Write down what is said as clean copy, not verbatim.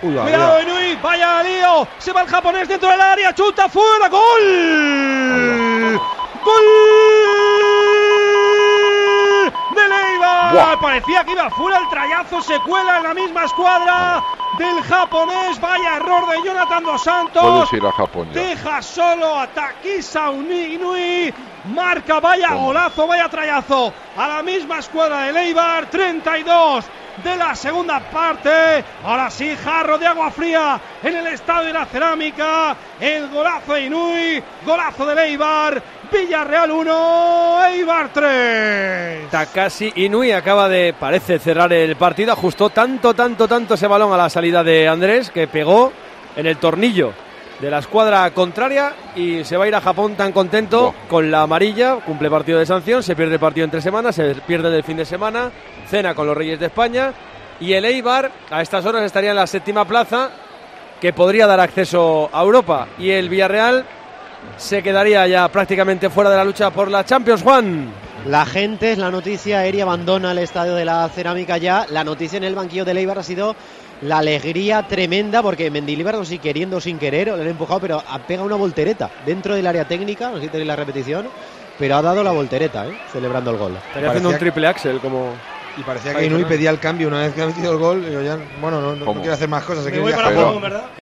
Cuidado Inui, vaya lío. Se va el japonés dentro del área, chuta fuera, gol. ¡Gol! ¡De Leibar! ¡Buah! Parecía que iba fuera, el trayazo se cuela en la misma escuadra del japonés. Vaya error de Jonathan Dos Santos. Puedes ir a Japón ya. Deja solo a Takisa Inui. Marca, vaya golazo, vaya trayazo. A la misma escuadra de Leibar, 32 de la segunda parte. Ahora sí, jarro de agua fría en el estadio de la Cerámica. El golazo de Inui, golazo de Eibar. Villarreal 1, Eibar 3. Takashi Inui acaba de, parece, cerrar el partido. Ajustó tanto ese balón a la salida de Andrés que pegó en el tornillo de la escuadra contraria y se va a ir a Japón tan contento con la amarilla. Cumple partido de sanción, se pierde el partido entre semanas, se pierde el fin de semana, cena con los Reyes de España y el Eibar a estas horas estaría en la 7ª plaza, que podría dar acceso a Europa, y el Villarreal se quedaría ya prácticamente fuera de la lucha por la Champions. Juan. La gente, es la noticia, Eri abandona el estadio de la Cerámica ya. La noticia en el banquillo de Eibar ha sido la alegría tremenda, porque Mendilibar, no sé si queriendo o sin querer, le han empujado, pero pega una voltereta dentro del área técnica, no sé si tenéis la repetición, pero ha dado la voltereta, celebrando el gol. Estaría haciendo un triple axel como... Y parecía que Inui pedía el cambio una vez que ha metido el gol. Digo, ya, bueno, no quiero hacer más cosas. Me voy para Japón, ¿verdad?